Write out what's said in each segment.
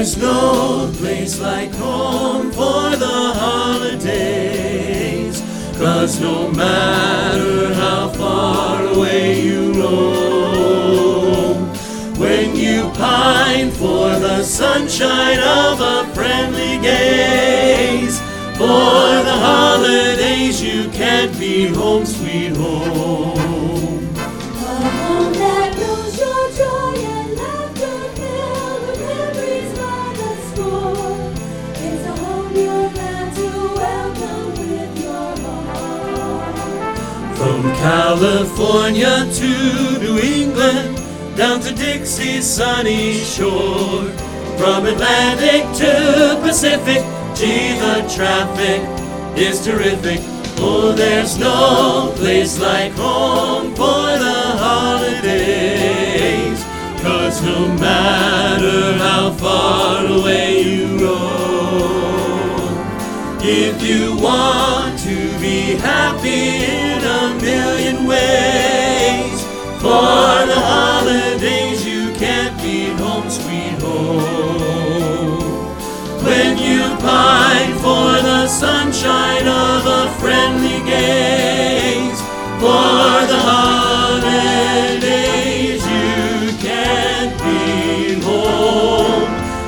there's no place like home for the holidays, 'cause no matter how far away you roam, when you pine for the sunshine of a friendly gaze, for the holidays you can't be home, sweet home. A home that knows your joy and laughter filled with memories by the score. It's a home you're glad to welcome with your heart. From California to New England, down to Dixie's sunny shore, from Atlantic to Pacific, gee, the traffic is terrific. Oh, there's no place like home for the holidays, 'cause no matter how far away you roam, if you want to be happy in a million ways, for the holidays you can't be home, sweet home. When you pine for the sunshine of a friendly gaze, for the holidays you can't be home,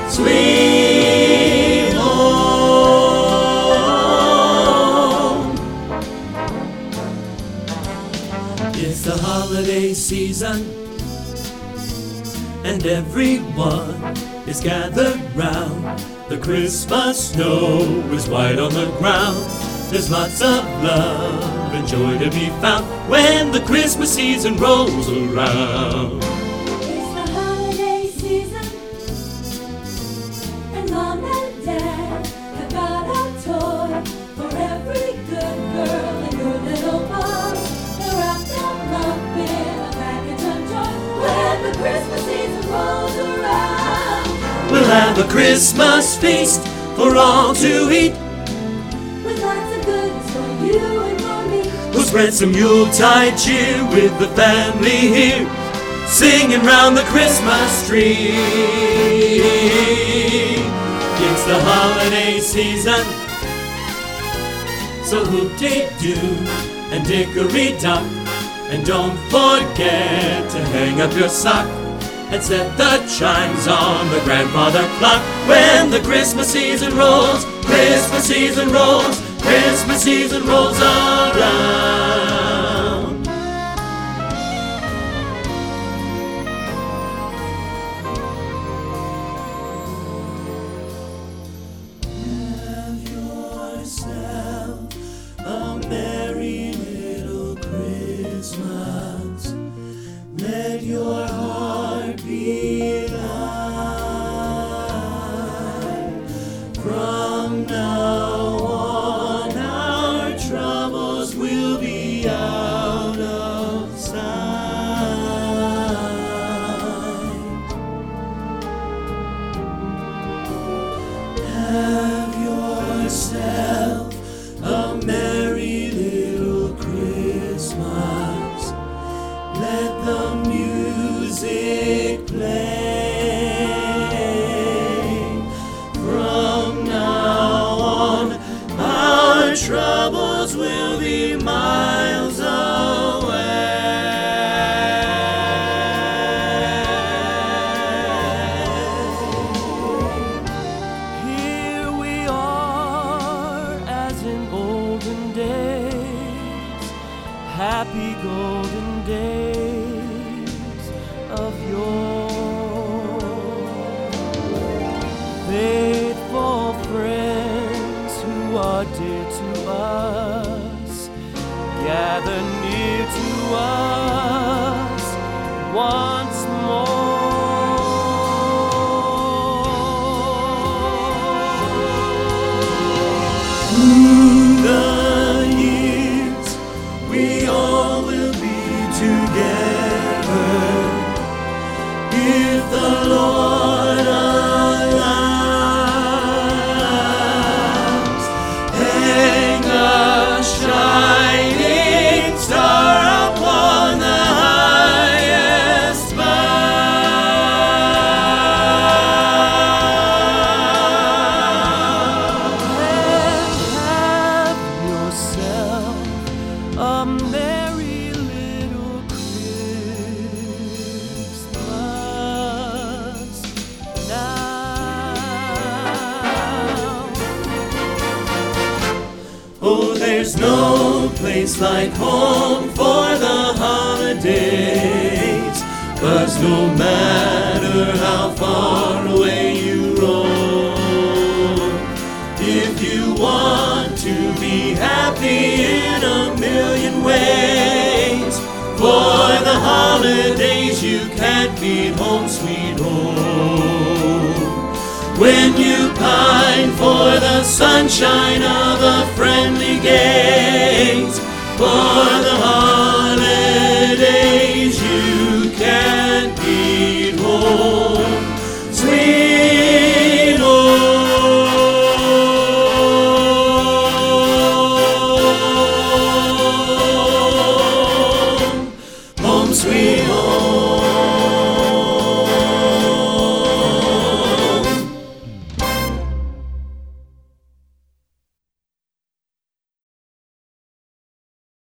sweet home. It's the holiday season, and everyone is gathered round. The Christmas snow is white on the ground. There's lots of love and joy to be found when the Christmas season rolls around. It's the holiday season, and Mom and Dad have got a toy for every good girl and good little boy. They're wrapped them up in a package of joy when the Christmas season rolls around. We'll have a Christmas feast for all to eat, With lots of goodies for you and for me. we'll spread some Yuletide cheer with the family here, singing round the Christmas tree. It's the holiday season, so hoop-de-doo and dickory-dock, and don't forget to hang up your sock and set the chimes on the grandfather clock. When the Christmas season rolls, Christmas season rolls, Christmas season rolls around. Have yourself a merry little Christmas. Let your heart be light. From now on, our troubles will be out of sight. Have yourself a merry little Christmas. Let the music play. From now on, our troubles will be miles away. Here we are, as in olden days, happy golden days of yore. Faithful friends who are dear to us, gather near to us once more. Through the years, we all will be together, if the Lord allows. Hang a shining star upon the highest bough. Oh, there's no place like home for the holidays, 'cause no matter how far away you roam, if you want to be happy in a million ways, for the holidays you can't beat home sweet home. When you pine for the sunshine of a friendly gaze, for the